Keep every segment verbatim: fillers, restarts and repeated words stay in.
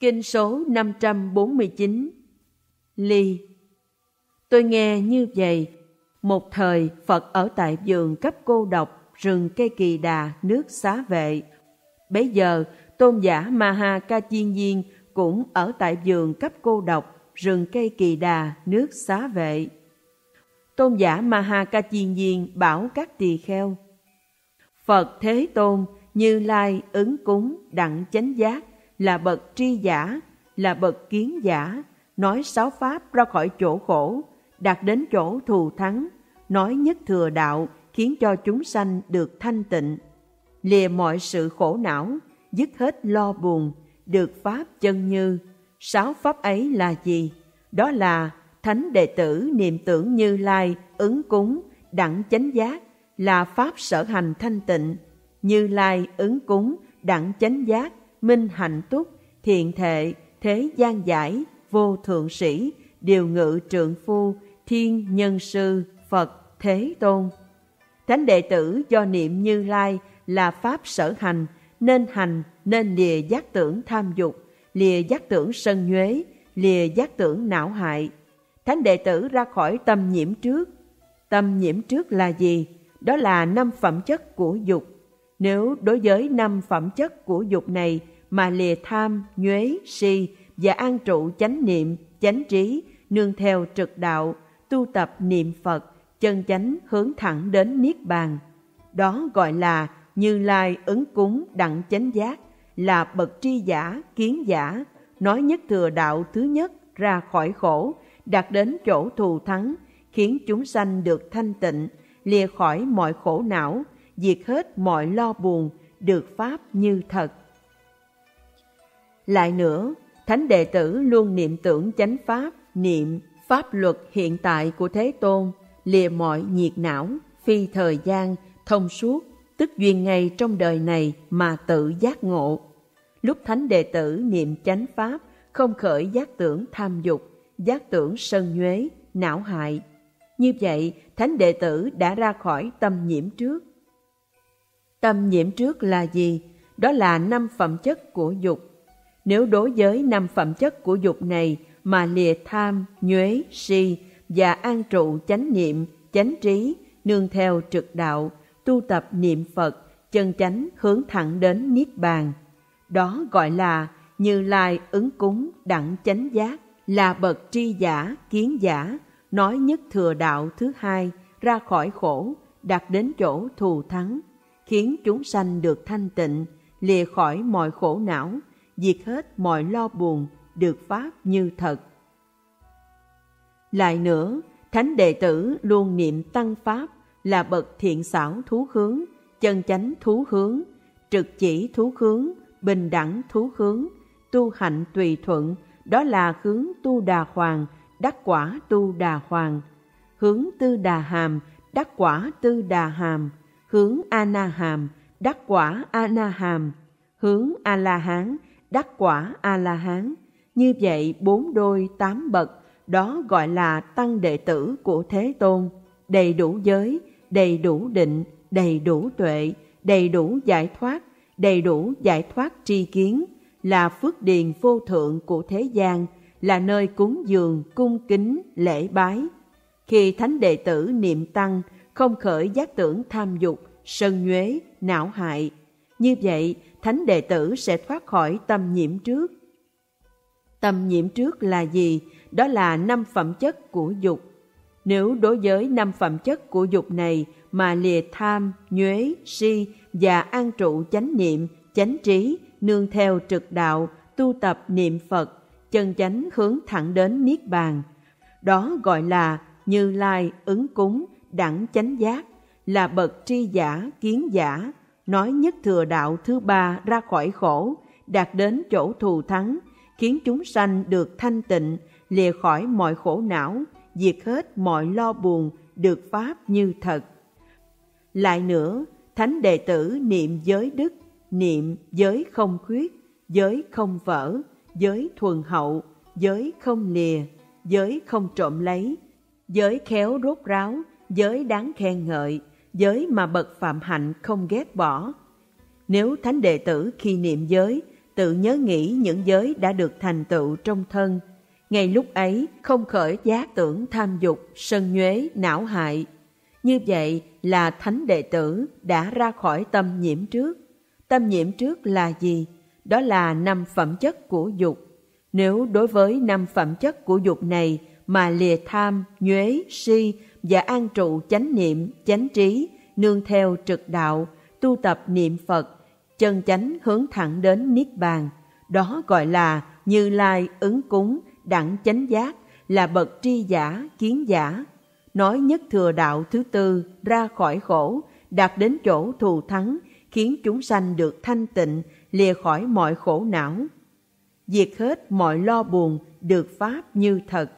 Kinh số năm trăm bốn mươi chín. Ly. Tôi nghe như vậy. Một thời Phật ở tại vườn cấp cô độc, rừng cây Kỳ Đà, nước Xá Vệ. Bấy giờ tôn giả Ma Ha Ca Chiên Viên cũng ở tại vườn cấp cô độc, rừng cây Kỳ Đà, nước Xá Vệ. Tôn giả Ma Ha Ca Chiên Viên bảo các tỳ kheo: Phật Thế Tôn, Như Lai ứng cúng đặng chánh giác, là bậc tri giả, là bậc kiến giả, nói sáu pháp ra khỏi chỗ khổ, đạt đến chỗ thù thắng, nói nhất thừa đạo, khiến cho chúng sanh được thanh tịnh, lìa mọi sự khổ não, dứt hết lo buồn, được pháp chân như. Sáu pháp ấy là gì? Đó là thánh đệ tử niệm tưởng Như Lai, ứng cúng đặng chánh giác, là pháp sở hành thanh tịnh. Như Lai ứng cúng đặng chánh giác, minh hạnh túc, thiện thệ, thế gian giải, vô thượng sĩ, điều ngự trượng phu, thiên nhân sư, Phật Thế Tôn. Thánh đệ tử do niệm Như Lai là pháp sở hành, nên hành, nên lìa giác tưởng tham dục, lìa giác tưởng sân nhuế, lìa giác tưởng não hại. Thánh đệ tử ra khỏi tâm nhiễm trước. Tâm nhiễm trước là gì? Đó là năm phẩm chất của dục. Nếu đối với năm phẩm chất của dục này mà lìa tham, nhuế, si và an trụ chánh niệm, chánh trí, nương theo trực đạo, tu tập niệm Phật, chân chánh hướng thẳng đến Niết Bàn, đó gọi là Như Lai ứng cúng đặng chánh giác, là bậc tri giả, kiến giả, nói nhất thừa đạo thứ nhất ra khỏi khổ, đạt đến chỗ thù thắng, khiến chúng sanh được thanh tịnh, lìa khỏi mọi khổ não, diệt hết mọi lo buồn, được pháp như thật. Lại nữa, thánh đệ tử luôn niệm tưởng chánh pháp, niệm pháp luật hiện tại của Thế Tôn, lìa mọi nhiệt não, phi thời gian, thông suốt, tức duyên ngay trong đời này mà tự giác ngộ. Lúc thánh đệ tử niệm chánh pháp, không khởi giác tưởng tham dục, giác tưởng sân nhuế, não hại. Như vậy, thánh đệ tử đã ra khỏi tâm nhiễm trước. Tâm nhiễm trước là gì? Đó là năm phẩm chất của dục. Nếu đối với năm phẩm chất của dục này mà lìa tham, nhuế, si và an trụ chánh niệm, chánh trí, nương theo trực đạo, tu tập niệm Phật, chân chánh hướng thẳng đến Niết Bàn, đó gọi là Như Lai ứng cúng đặng chánh giác, là bậc tri giả, kiến giả, nói nhất thừa đạo thứ hai ra khỏi khổ, đạt đến chỗ thù thắng, khiến chúng sanh được thanh tịnh, lìa khỏi mọi khổ não, diệt hết mọi lo buồn, được pháp như thật. Lại nữa, thánh đệ tử luôn niệm tăng pháp, là bậc thiện xảo thú hướng, chân chánh thú hướng, trực chỉ thú hướng, bình đẳng thú hướng, tu hạnh tùy thuận, đó là hướng tu đà hoàng, đắc quả tu đà hoàng, hướng tư đà hàm, đắc quả tư đà hàm, hướng a na hàm, đắc quả a na hàm, hướng a la hán, đắc quả a la hán. Như vậy bốn đôi tám bậc, đó gọi là tăng đệ tử của Thế Tôn, đầy đủ giới, đầy đủ định, đầy đủ tuệ, đầy đủ giải thoát, đầy đủ giải thoát tri kiến, là phước điền vô thượng của thế gian, là nơi cúng dường, cung kính, lễ bái. Khi thánh đệ tử niệm tăng, không khởi giác tưởng tham dục, sân nhuế, não hại. Như vậy, thánh đệ tử sẽ thoát khỏi tâm nhiễm trước. Tâm nhiễm trước là gì? Đó là năm phẩm chất của dục. Nếu đối với năm phẩm chất của dục này mà lìa tham, nhuế, si và an trụ chánh niệm, chánh trí, nương theo trực đạo, tu tập niệm Phật, chân chánh hướng thẳng đến Niết Bàn, đó gọi là Như Lai ứng cúng đẳng chánh giác, là bậc tri giả, kiến giả, nói nhất thừa đạo thứ ba ra khỏi khổ, đạt đến chỗ thù thắng, khiến chúng sanh được thanh tịnh, lìa khỏi mọi khổ não, diệt hết mọi lo buồn, được pháp như thật. Lại nữa, thánh đệ tử niệm giới đức, niệm giới không khuyết, giới không vỡ, giới thuần hậu, giới không lìa, giới không trộm lấy, giới khéo rốt ráo, giới đáng khen ngợi, giới mà bậc phạm hạnh không ghét bỏ. Nếu thánh đệ tử khi niệm giới, tự nhớ nghĩ những giới đã được thành tựu trong thân. Ngay lúc ấy không khởi giác tưởng tham dục, sân nhuế, não hại. Như vậy là thánh đệ tử đã ra khỏi tâm nhiễm trước. Tâm nhiễm trước là gì? Đó là năm phẩm chất của dục. Nếu đối với năm phẩm chất của dục này mà lìa tham, nhuế, si và an trụ chánh niệm, chánh trí, nương theo trực đạo, tu tập niệm Phật, chân chánh hướng thẳng đến Niết Bàn, đó gọi là Như Lai ứng cúng, đẳng chánh giác, là bậc tri giả, kiến giả. Nói nhất thừa đạo thứ tư, ra khỏi khổ, đạt đến chỗ thù thắng, khiến chúng sanh được thanh tịnh, lìa khỏi mọi khổ não, diệt hết mọi lo buồn, được pháp như thật.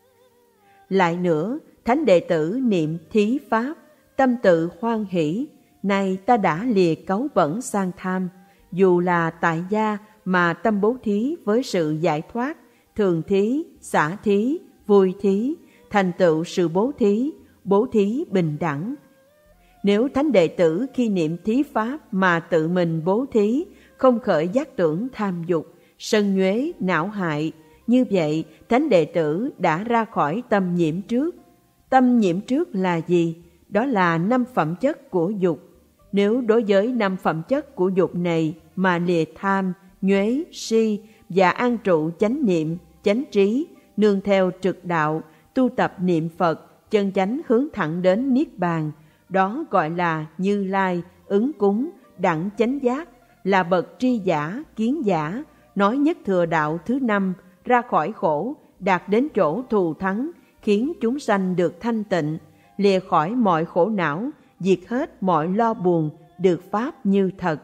Lại nữa, thánh đệ tử niệm thí pháp, tâm tự hoan hỷ, nay ta đã lìa cáu bẩn sang tham, dù là tại gia mà tâm bố thí với sự giải thoát, thường thí, xả thí, vui thí, thành tựu sự bố thí, bố thí bình đẳng. Nếu thánh đệ tử khi niệm thí pháp mà tự mình bố thí, không khởi giác tưởng tham dục, sân nhuế, não hại, như vậy thánh đệ tử đã ra khỏi tâm nhiễm trước. Tâm nhiễm trước là gì? Đó là năm phẩm chất của dục. Nếu đối với năm phẩm chất của dục này mà lìa tham, nhuế, si và an trụ chánh niệm, chánh trí, nương theo trực đạo, tu tập niệm Phật, chân chánh hướng thẳng đến Niết Bàn, đó gọi là Như Lai, ứng cúng, đẳng chánh giác, là bậc tri giả, kiến giả, nói nhất thừa đạo thứ năm, ra khỏi khổ, đạt đến chỗ thù thắng, khiến chúng sanh được thanh tịnh, lìa khỏi mọi khổ não, diệt hết mọi lo buồn, được pháp như thật.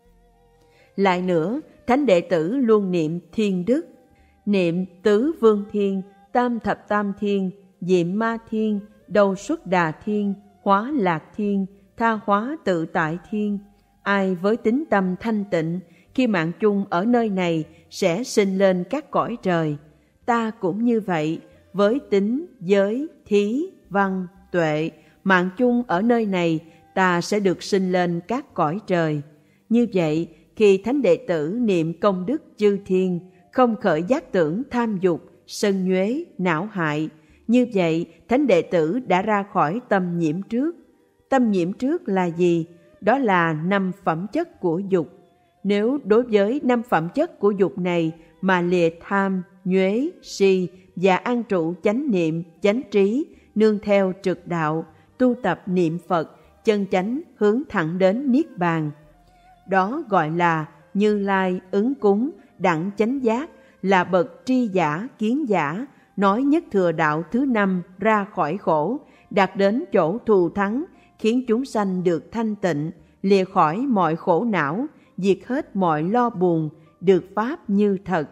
Lại nữa, thánh đệ tử luôn niệm thiên đức, niệm tứ vương thiên, tam thập tam thiên, diệm ma thiên, đầu xuất đà thiên, hóa lạc thiên, tha hóa tự tại thiên. Ai với tính tâm thanh tịnh, khi mạng chung ở nơi này sẽ sinh lên các cõi trời. Ta cũng như vậy, với tính, giới, thí, văn, tuệ, mạng chung ở nơi này, ta sẽ được sinh lên các cõi trời. Như vậy, khi thánh đệ tử niệm công đức chư thiên, không khởi giác tưởng tham dục, sân nhuế, não hại, như vậy thánh đệ tử đã ra khỏi tâm nhiễm trước. Tâm nhiễm trước là gì? Đó là năm phẩm chất của dục. Nếu đối với năm phẩm chất của dục này mà lìa tham, nhuế, si và an trụ chánh niệm, chánh trí, nương theo trực đạo, tu tập niệm Phật, chân chánh hướng thẳng đến Niết Bàn, đó gọi là Như Lai ứng cúng, đẳng chánh giác, là bậc tri giả, kiến giả, nói nhất thừa đạo thứ năm, ra khỏi khổ, đạt đến chỗ thù thắng, khiến chúng sanh được thanh tịnh, lìa khỏi mọi khổ não, diệt hết mọi lo buồn, được pháp như thật.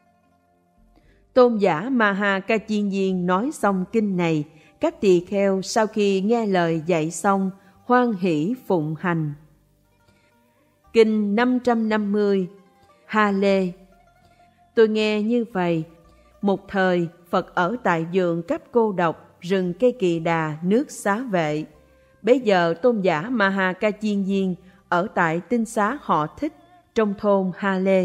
Tôn giả Maha Ca Chiên Viên nói xong kinh này, các tỳ kheo sau khi nghe lời dạy xong, hoan hỷ phụng hành. Kinh năm trăm năm mươi. Ha Lê. Tôi nghe như vậy, một thời Phật ở tại vườn cấp cô độc, rừng cây kỳ đà, nước Xá Vệ. Bấy giờ tôn giả Maha Ca Chiên Viên ở tại tinh xá họ Thích, trong thôn Ha Lê.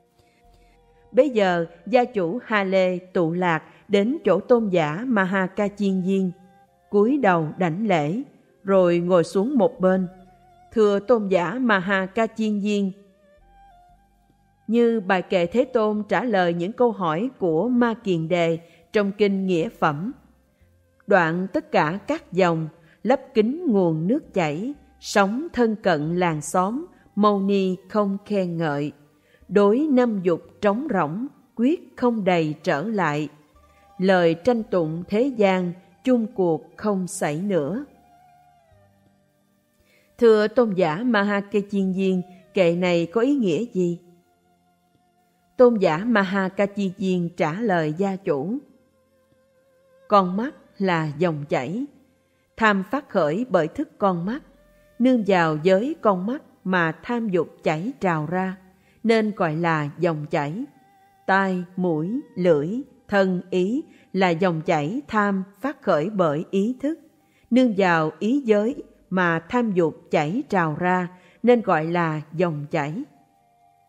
Bấy giờ gia chủ Ha Lê tụ lạc đến chỗ tôn giả Maha Ca Chiên Viên, cúi đầu đảnh lễ, rồi ngồi xuống một bên. Thưa tôn giả Maha Ca Chiên Viên, như bài kệ Thế Tôn trả lời những câu hỏi của Ma Kiền Đề trong kinh Nghĩa Phẩm: đoạn tất cả các dòng, lấp kín nguồn nước chảy, sống thân cận làng xóm, Mâu Ni không khen ngợi. Đối năm dục trống rỗng, quyết không đầy trở lại. Lời tranh tụng thế gian, chung cuộc không xảy nữa. Thưa tôn giả Maha Ca Chiên Viên, kệ này có ý nghĩa gì? Tôn giả Maha Ca Chiên Viên trả lời gia chủ: con mắt là dòng chảy, tham phát khởi bởi thức con mắt, nương vào giới con mắt mà tham dục chảy trào ra, nên gọi là dòng chảy. Tai, mũi, lưỡi, thân, ý là dòng chảy tham phát khởi bởi ý thức, nương vào ý giới mà tham dục chảy trào ra, nên gọi là dòng chảy.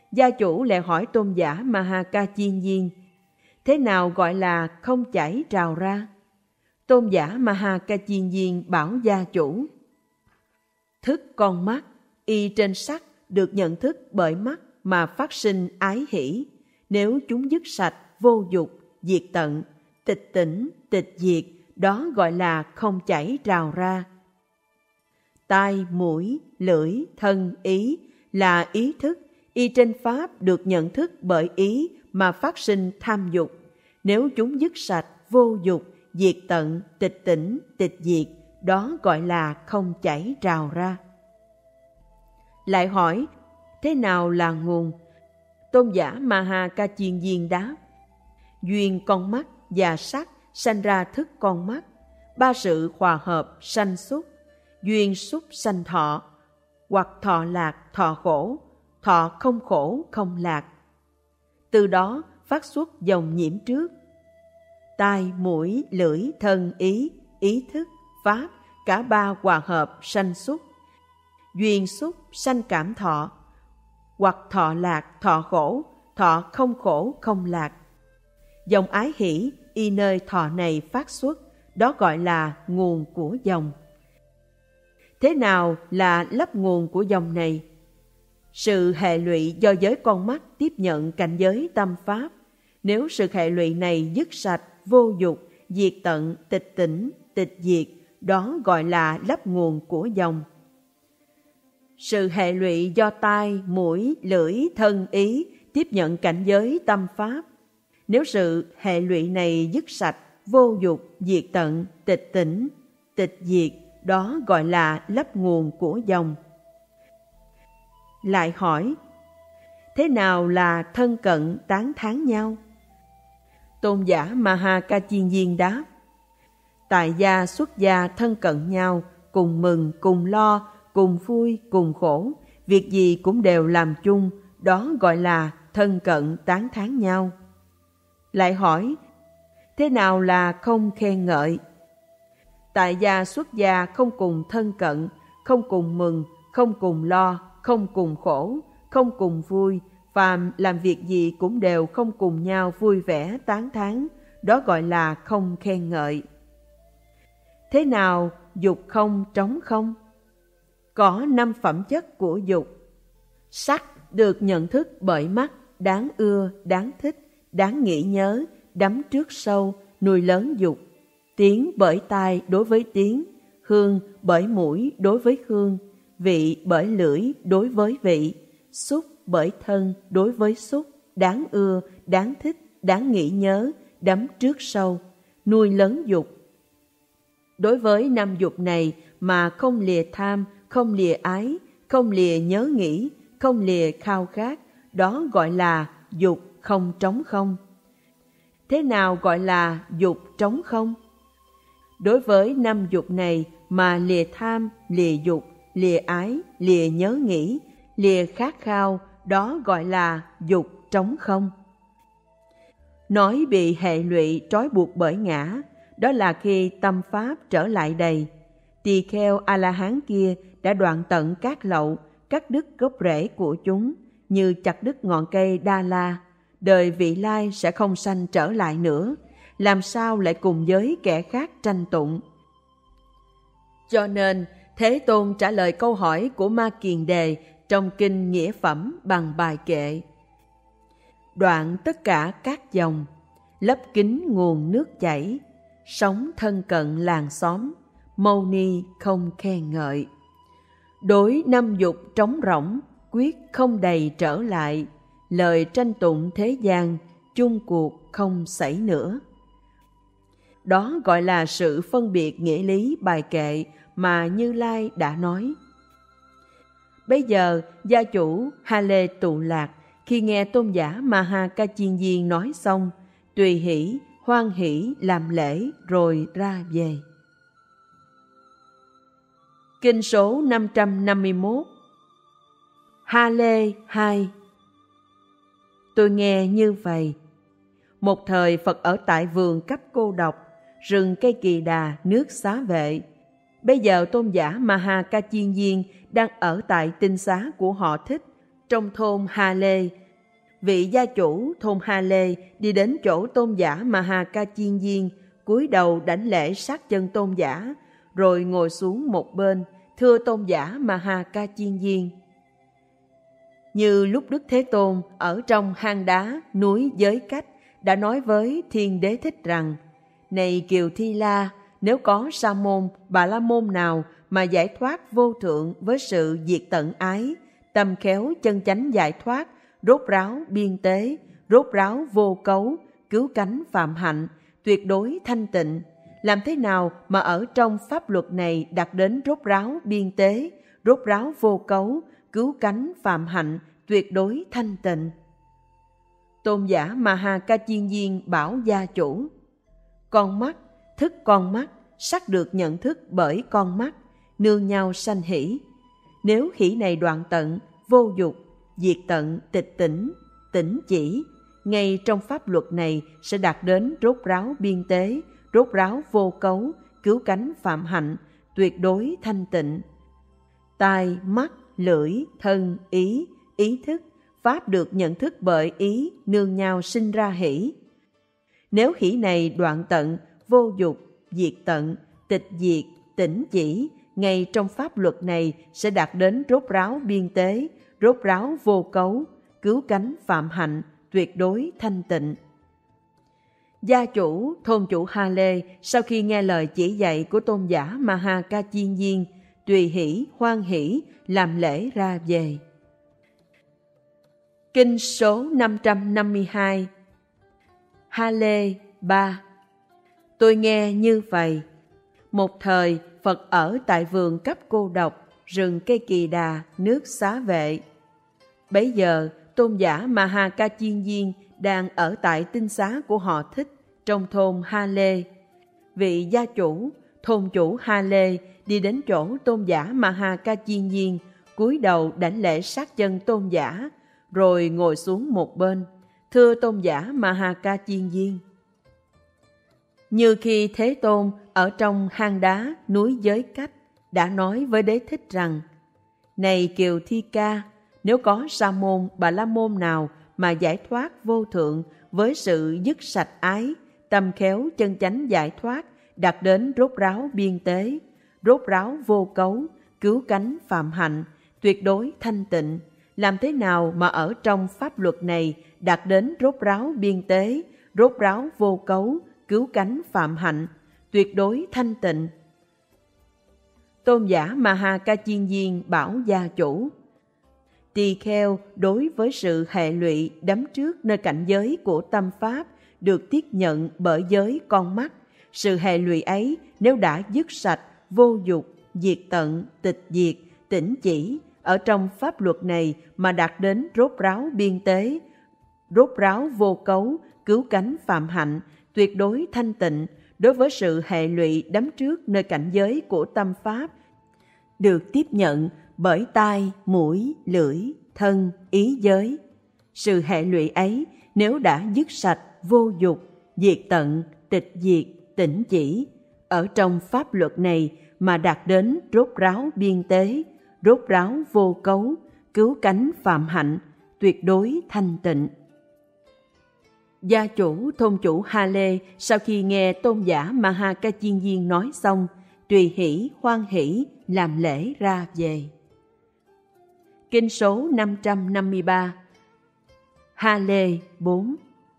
Gia chủ lại hỏi tôn giả Mahakachiên, thế nào gọi là không chảy trào ra? Tôn giả Mahakachiên bảo gia chủ, thức con mắt, y trên sắc được nhận thức bởi mắt mà phát sinh ái hỷ. Nếu chúng dứt sạch, vô dục, diệt tận, tịch tỉnh, tịch diệt, đó gọi là không chảy trào ra. Tai, mũi, lưỡi, thân, ý là ý thức, y trên pháp được nhận thức bởi ý mà phát sinh tham dục. Nếu chúng dứt sạch, vô dục, diệt tận, tịch tỉnh, tịch diệt, đó gọi là không chảy trào ra. Lại hỏi, thế nào là nguồn? Tôn giả Mahakachiên đáp, duyên con mắt và sắc sanh ra thức con mắt, ba sự hòa hợp sanh xúc, duyên xúc sanh thọ, hoặc thọ lạc thọ khổ, thọ không khổ không lạc. Từ đó phát xuất dòng nhiễm trước. Tai, mũi, lưỡi, thân, ý, ý thức, pháp, cả ba hòa hợp sanh xúc. Duyên xúc sanh cảm thọ, hoặc thọ lạc thọ khổ, thọ không khổ không lạc. Dòng ái hỷ y nơi thọ này phát xuất, đó gọi là nguồn của dòng. Thế nào là lấp nguồn của dòng này? Sự hệ lụy do giới con mắt tiếp nhận cảnh giới tâm pháp. Nếu sự hệ lụy này dứt sạch, vô dục, diệt tận, tịch tỉnh, tịch diệt, đó gọi là lấp nguồn của dòng. Sự hệ lụy do tai, mũi, lưỡi, thân, ý tiếp nhận cảnh giới tâm pháp. Nếu sự hệ lụy này dứt sạch, vô dục, diệt tận, tịch tỉnh, tịch diệt, đó gọi là lấp nguồn của dòng. Lại hỏi, thế nào là thân cận tán thán nhau? Tôn giả Mahakachiên đáp, tại gia xuất gia thân cận nhau, cùng mừng, cùng lo, cùng vui, cùng khổ, việc gì cũng đều làm chung, đó gọi là thân cận tán thán nhau. Lại hỏi, thế nào là không khen ngợi? Tại gia xuất gia không cùng thân cận, không cùng mừng, không cùng lo, không cùng khổ, không cùng vui, phàm làm việc gì cũng đều không cùng nhau vui vẻ tán thán, đó gọi là không khen ngợi. Thế nào dục không trống không? Có năm phẩm chất của dục. Sắc được nhận thức bởi mắt, đáng ưa, đáng thích, đáng nghĩ nhớ, đắm trước sâu, nuôi lớn dục. Tiếng bởi tai đối với tiếng, hương bởi mũi đối với hương, vị bởi lưỡi đối với vị, xúc bởi thân đối với xúc, đáng ưa, đáng thích, đáng nghĩ nhớ, đắm trước sâu, nuôi lớn dục. Đối với năm dục này mà không lìa tham, không lìa ái, không lìa nhớ nghĩ, không lìa khao khát, đó gọi là dục không trống không. Thế nào gọi là dục trống không? Đối với năm dục này mà lìa tham, lìa dục, lìa ái, lìa nhớ nghĩ, lìa khát khao, đó gọi là dục trống không. Nói bị hệ lụy trói buộc bởi ngã, đó là khi tâm pháp trở lại đầy. Tỳ kheo A-la-hán kia đã đoạn tận các lậu, cắt đứt gốc rễ của chúng, như chặt đứt ngọn cây Đa La. Đời vị lai sẽ không sanh trở lại nữa, làm sao lại cùng với kẻ khác tranh tụng? Cho nên, Thế Tôn trả lời câu hỏi của Ma Kiền Đề trong Kinh Nghĩa Phẩm bằng bài kệ. Đoạn tất cả các dòng, lấp kín nguồn nước chảy, sống thân cận làng xóm, Mâu Ni không khen ngợi. Đối năm dục trống rỗng, quyết không đầy trở lại, lời tranh tụng thế gian, chung cuộc không xảy nữa. Đó gọi là sự phân biệt nghĩa lý bài kệ mà Như Lai đã nói. Bây giờ, gia chủ Ha Lê Tụ Lạc khi nghe tôn giả Mahakachiên nói xong, tùy hỷ, hoan hỷ làm lễ rồi ra về. Kinh số năm trăm năm mươi mốt. Ha Lê hai. Tôi nghe như vậy. Một thời Phật ở tại vườn Cấp Cô Độc, rừng cây Kỳ Đà, nước Xá Vệ. Bây giờ tôn giả Mahakachiên đang ở tại tinh xá của họ Thích, trong thôn Ha Lê, Vị gia chủ thôn Ha Lê đi đến chỗ tôn giả Maha Ca Chiên Viên, cúi đầu đảnh lễ sát chân tôn giả, rồi ngồi xuống một bên, thưa tôn giả Maha Ca Chiên Viên. Như lúc Đức Thế Tôn ở trong hang đá núi Giới Cách đã nói với Thiên Đế Thích rằng: Này Kiều Thi La, nếu có sa môn, bà la môn nào mà giải thoát vô thượng với sự diệt tận ái, tâm khéo chân chánh giải thoát, rốt ráo biên tế, rốt ráo vô cấu, cứu cánh phạm hạnh, tuyệt đối thanh tịnh, làm thế nào mà ở trong pháp luật này đạt đến rốt ráo biên tế, rốt ráo vô cấu, cứu cánh phạm hạnh, tuyệt đối thanh tịnh? Tôn giả Maha Ca Chiên Viên bảo gia chủ: Con mắt, thức con mắt, sắc được nhận thức bởi con mắt, nương nhau sanh hỷ. Nếu hỷ này đoạn tận, vô dục, diệt tận, tịch tỉnh, tỉnh chỉ, ngay trong pháp luật này sẽ đạt đến rốt ráo biên tế, rốt ráo vô cấu, cứu cánh phạm hạnh, tuyệt đối thanh tịnh. Tai, mắt, lưỡi, thân, ý, ý thức, pháp được nhận thức bởi ý, nương nhau sinh ra hỷ. Nếu hỷ này đoạn tận, vô dục, diệt tận, tịch diệt, tỉnh chỉ, ngay trong pháp luật này sẽ đạt đến rốt ráo biên tế, rốt ráo vô cấu, cứu cánh phạm hạnh, tuyệt đối thanh tịnh. Gia chủ, thôn chủ Ha Lê sau khi nghe lời chỉ dạy của tôn giả Maha Ca Chiên Viên, tùy hỷ, hoan hỷ, làm lễ ra về. Kinh số năm trăm năm mươi hai. Ha Lê ba. Tôi nghe như vậy. Một thời, Phật ở tại vườn Cấp Cô Độc, rừng cây Kỳ Đà, nước Xá Vệ. Bấy giờ, tôn giả Maha Ca Chiên Viên đang ở tại tinh xá của họ Thích trong thôn Ha Lê. Vị gia chủ, thôn chủ Ha Lê đi đến chỗ tôn giả Maha Ca Chiên Viên, cúi đầu đảnh lễ sát chân tôn giả, rồi ngồi xuống một bên, thưa tôn giả Maha Ca Chiên Viên. Như khi Thế Tôn ở trong hang đá núi Giới Cách đã nói với Đế Thích rằng: Này Kiều Thi Ca, nếu có sa môn, bà la môn nào mà giải thoát vô thượng với sự dứt sạch ái, tâm khéo chân chánh giải thoát, đạt đến rốt ráo biên tế, rốt ráo vô cấu, cứu cánh phạm hạnh, tuyệt đối thanh tịnh, làm thế nào mà ở trong pháp luật này đạt đến rốt ráo biên tế, rốt ráo vô cấu, cứu cánh phạm hạnh, tuyệt đối thanh tịnh? Tôn giả Maha Ca Chiên Viên bảo gia chủ: Tỳ kheo đối với sự hệ lụy đắm trước nơi cảnh giới của tâm pháp được tiếp nhận bởi giới con mắt, sự hệ lụy ấy nếu đã dứt sạch, vô dục, diệt tận, tịch diệt, tỉnh chỉ, ở trong pháp luật này mà đạt đến rốt ráo biên tế, rốt ráo vô cấu, cứu cánh phạm hạnh, tuyệt đối thanh tịnh, đối với sự hệ lụy đắm trước nơi cảnh giới của tâm pháp được tiếp nhận bởi tai, mũi, lưỡi, thân, ý giới. Sự hệ lụy ấy nếu đã dứt sạch, vô dục, diệt tận, tịch diệt, tỉnh chỉ, ở trong pháp luật này mà đạt đến rốt ráo biên tế, rốt ráo vô cấu, cứu cánh phạm hạnh, tuyệt đối thanh tịnh. Gia chủ, thôn chủ Ha Lê sau khi nghe tôn giả Maha Ca Chiên Viên nói xong, tùy hỷ, hoan hỷ, làm lễ ra về. Kinh số năm trăm năm mươi ba. Ha Lê bốn.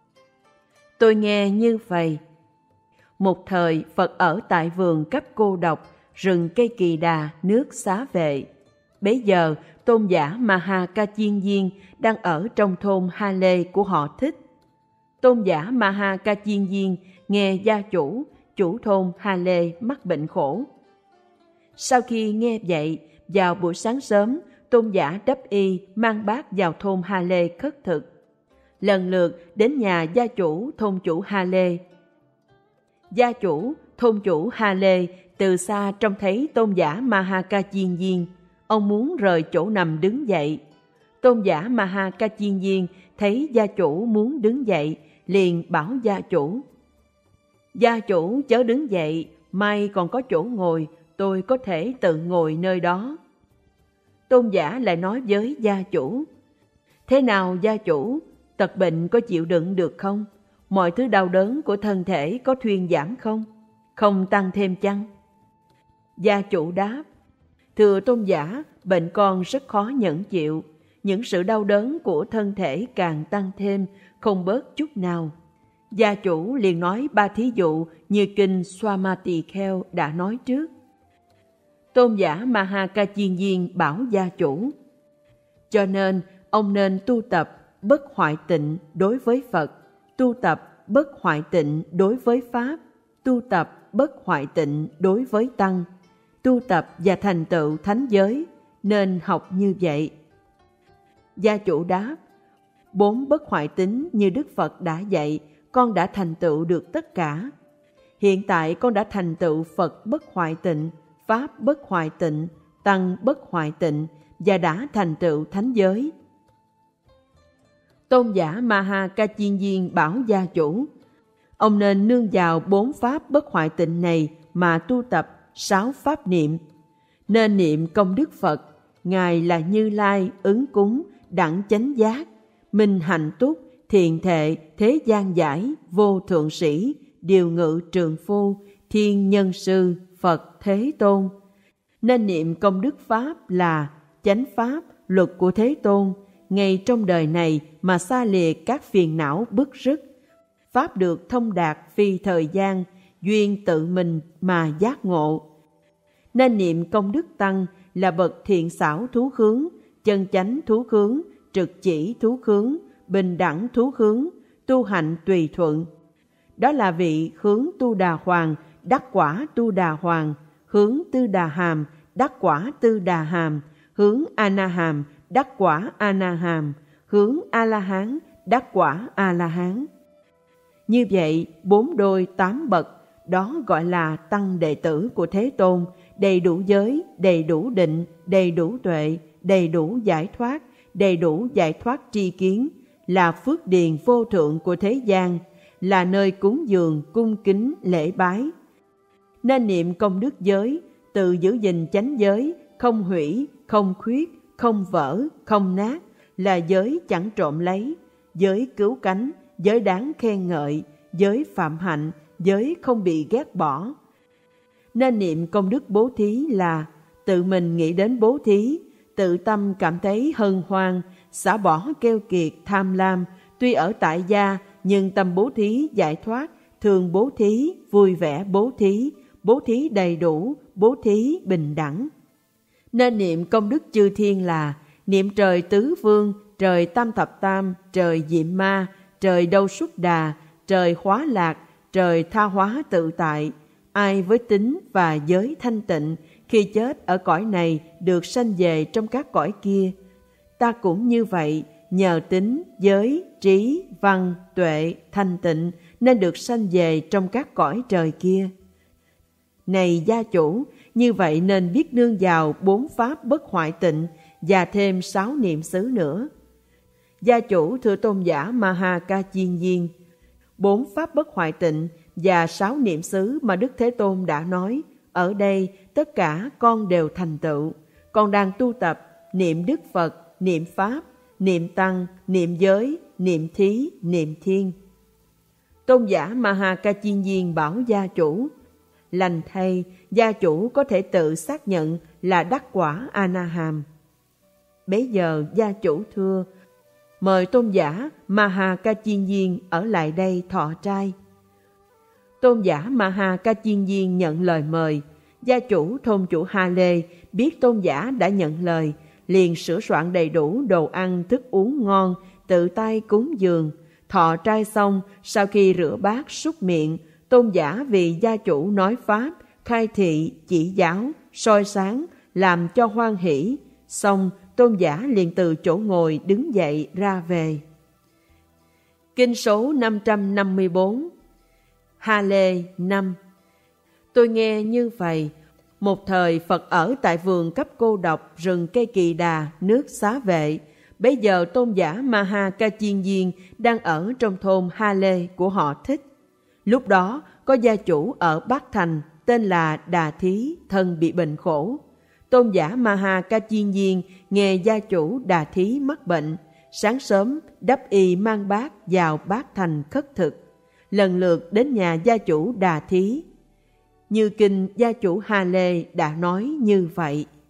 Tôi nghe như vậy. Một thời, Phật ở tại vườn Cấp Cô Độc, rừng cây Kỳ Đà, nước Xá Vệ. Bấy giờ, tôn giả Maha Ca Chiên Viên đang ở trong thôn Ha Lê của họ Thích. Tôn giả Maha Ca Chiên Viên nghe gia chủ, chủ thôn Ha Lê mắc bệnh khổ. Sau khi nghe vậy, vào buổi sáng sớm, tôn giả đắp y mang bát vào thôn Ha Lê khất thực. Lần lượt đến nhà gia chủ, thôn chủ Ha Lê. Gia chủ, thôn chủ Ha Lê từ xa trông thấy tôn giả Maha Ca Chiên Viên. Ông muốn rời chỗ nằm đứng dậy. Tôn giả Maha Ca Chiên Viên thấy gia chủ muốn đứng dậy, liền bảo gia chủ: Gia chủ chớ đứng dậy, may còn có chỗ ngồi, tôi có thể tự ngồi nơi đó. Tôn giả lại nói với gia chủ: Thế nào gia chủ, Tật bệnh có chịu đựng được không? Mọi thứ đau đớn của thân thể có thuyên giảm không? Không tăng thêm chăng? Gia chủ đáp: Thưa tôn giả, bệnh con rất khó nhẫn chịu. Những sự đau đớn của thân thể càng tăng thêm, không bớt chút nào. Gia chủ liền nói ba thí dụ như kinh Swamatikheya đã nói trước. Tôn giả Mahakachiên bảo gia chủ: Cho nên, ông nên tu tập bất hoại tịnh đối với Phật, tu tập bất hoại tịnh đối với Pháp, tu tập bất hoại tịnh đối với Tăng, tu tập và thành tựu thánh giới, nên học như vậy. Gia chủ đáp: Bốn bất hoại tính như Đức Phật đã dạy, con đã thành tựu được tất cả. Hiện tại con đã thành tựu Phật bất hoại tịnh, Pháp bất hoại tịnh, Tăng bất hoại tịnh và đã thành tựu thánh giới. Tôn giả Mahakachiên bảo gia chủ: Ông nên nương vào bốn pháp bất hoại tịnh này mà tu tập sáu pháp niệm. Nên niệm công đức Phật, Ngài là Như Lai, ứng cúng, đẳng chánh giác, minh hạnh túc, thiện thệ, thế gian giải, vô thượng sĩ, điều ngự trường phu, thiên nhân sư, Phật Thế Tôn. Nên niệm công đức Pháp là chánh Pháp, luật của Thế Tôn, ngay trong đời này mà xa lìa các phiền não bức rứt. Pháp được thông đạt phi thời gian, duyên tự mình mà giác ngộ. Nên niệm công đức Tăng là bậc thiện xảo thú hướng, chân chánh thú hướng, trực chỉ thú hướng, bình đẳng thú hướng, tu hạnh tùy thuận. Đó là vị hướng Tu Đà Hoàng, đắc quả Tu Đà Hoàng, hướng Tư Đà Hàm, đắc quả Tư Đà Hàm, hướng A Na Hàm, đắc quả A Na Hàm, hướng A La Hán, đắc quả A La Hán. Như vậy, bốn đôi tám bậc, đó gọi là tăng đệ tử của Thế Tôn, đầy đủ giới, đầy đủ định, đầy đủ tuệ, đầy đủ giải thoát, đầy đủ giải thoát tri kiến, là phước điền vô thượng của thế gian, là nơi cúng dường, cung kính, lễ bái. Nên niệm công đức giới, tự giữ gìn chánh giới, không hủy, không khuyết, không vỡ, không nát, là giới chẳng trộm lấy, giới cứu cánh, giới đáng khen ngợi, giới phạm hạnh, giới không bị ghét bỏ. Nên niệm công đức bố thí là tự mình nghĩ đến bố thí, tự tâm cảm thấy hân hoan, xả bỏ keo kiệt tham lam, tuy ở tại gia nhưng tâm bố thí giải thoát, thường bố thí, vui vẻ bố thí, bố thí đầy đủ, bố thí bình đẳng. Nên niệm công đức chư thiên là niệm trời tứ phương, trời tam thập tam, trời diệm ma, trời đâu xuất đà, trời hóa lạc, trời tha hóa tự tại. Ai với tính và giới thanh tịnh, khi chết ở cõi này được sanh về trong các cõi kia. Ta cũng như vậy, nhờ tính, giới, trí, văn, tuệ, thanh tịnh nên được sanh về trong các cõi trời kia. Này gia chủ, như vậy nên biết nương vào bốn pháp bất hoại tịnh và thêm sáu niệm xứ nữa. Gia chủ thưa tôn giả Mahakachiên, bốn pháp bất hoại tịnh và sáu niệm xứ mà Đức Thế Tôn đã nói, ở đây tất cả con đều thành tựu. Con đang tu tập niệm Đức Phật, niệm Pháp, niệm Tăng, niệm giới, niệm thí, niệm thiên. Tôn giả Mahakachiên bảo gia chủ: Lành thay, gia chủ có thể tự xác nhận là đắc quả A Na Hàm. Bấy giờ gia chủ thưa: Mời tôn giả Mahakachiên ở lại đây thọ trai. Tôn giả Mahakachiên nhận lời mời. Gia chủ thôn chủ Ha Lê biết tôn giả đã nhận lời, liền sửa soạn đầy đủ đồ ăn thức uống ngon, tự tay cúng dường. Thọ trai xong, sau khi rửa bát súc miệng, tôn giả vì gia chủ nói pháp, khai thị, chỉ giáo, soi sáng, làm cho hoan hỷ. Xong, tôn giả liền từ chỗ ngồi đứng dậy ra về. Kinh số năm trăm năm mươi bốn. Ha Lê năm. Tôi nghe như vậy. Một thời Phật ở tại vườn cấp cô độc rừng cây Kỳ Đà, nước Xá Vệ. Bấy giờ tôn giả Mahakachiên đang ở trong thôn Ha Lê của họ Thích. Lúc đó có gia chủ ở Bắc Thành tên là Đà Thí, thân bị bệnh khổ. Tôn giả Mahakachiên nghe gia chủ Đà Thí mắc bệnh, sáng sớm đắp y mang bát vào bát thành khất thực, lần lượt đến nhà gia chủ Đà Thí. Như kinh gia chủ Hà Lê đã nói như vậy.